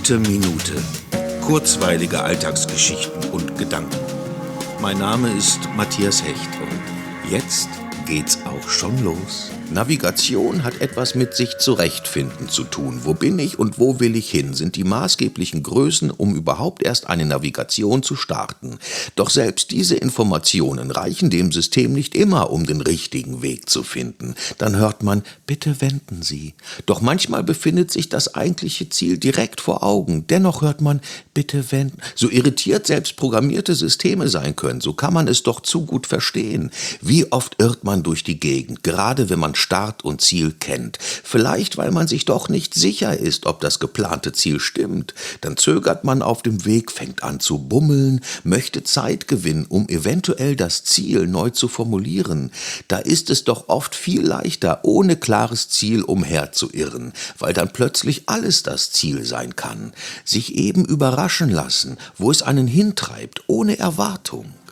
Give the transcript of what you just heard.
Gute Minute. Kurzweilige Alltagsgeschichten und Gedanken. Mein Name ist Matthias Hecht und jetzt geht's auch schon los. Navigation hat etwas mit sich zurechtfinden zu tun. Wo bin ich und wo will ich hin, sind die maßgeblichen Größen, um überhaupt erst eine Navigation zu starten. Doch selbst diese Informationen reichen dem System nicht immer, um den richtigen Weg zu finden. Dann hört man, bitte wenden Sie. Doch manchmal befindet sich das eigentliche Ziel direkt vor Augen. Dennoch hört man, bitte wenden. So irritiert selbst programmierte Systeme sein können, so kann man es doch zu gut verstehen. Wie oft irrt man durch die Gegend, gerade wenn man Start und Ziel kennt. Vielleicht, weil man sich doch nicht sicher ist, ob das geplante Ziel stimmt. Dann zögert man auf dem Weg, fängt an zu bummeln, möchte Zeit gewinnen, um eventuell das Ziel neu zu formulieren. Da ist es doch oft viel leichter, ohne klares Ziel umherzuirren, weil dann plötzlich alles das Ziel sein kann. Sich eben überraschen lassen, wo es einen hintreibt, ohne Erwartung.